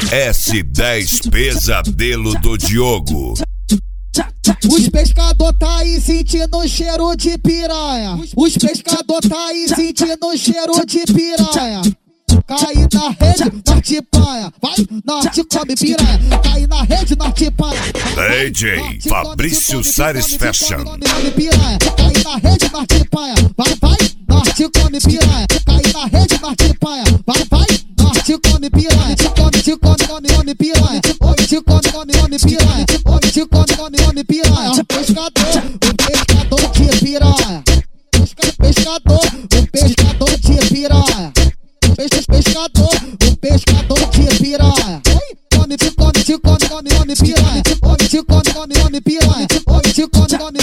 S10 Pesadelo do Diogo. Os pescador tá aí sentindo o cheiro de piranha. Os pescador tá aí sentindo o cheiro de piranha. Cai na rede, norte paia. Vai, norte come piranha. Cai na rede, norte paia. DJ Fabrício Sares Fashion. Cai na rede, norte paia. Vai, vai, norte come piranha. Cai na rede, norte paia. Vai, vai, norte come piranha. Te come piranha. Te come piranha. Te come piranha. O pescador de piranha. Pescador de piranha. Pescador de piranha. Te come piranha. Te come piranha. Te come